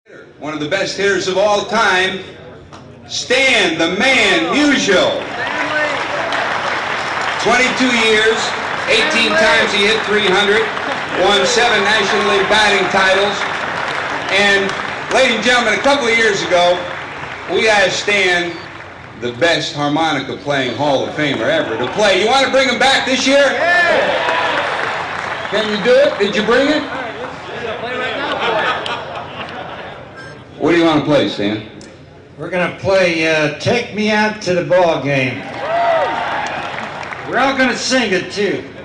One of the best hitters of all time, Stan the Man Musial. 22 years, 18 times he hit 300, won 7 National League batting titles, and ladies and gentlemen, a couple of years ago, we asked Stan, the best harmonica playing Hall of Famer ever, to play. You want to bring him back this year? Yeah. Can you do it? Did you bring it? What do you want to play, Stan? We're going to play Take Me Out to the Ball Game. We're all going to sing it, too.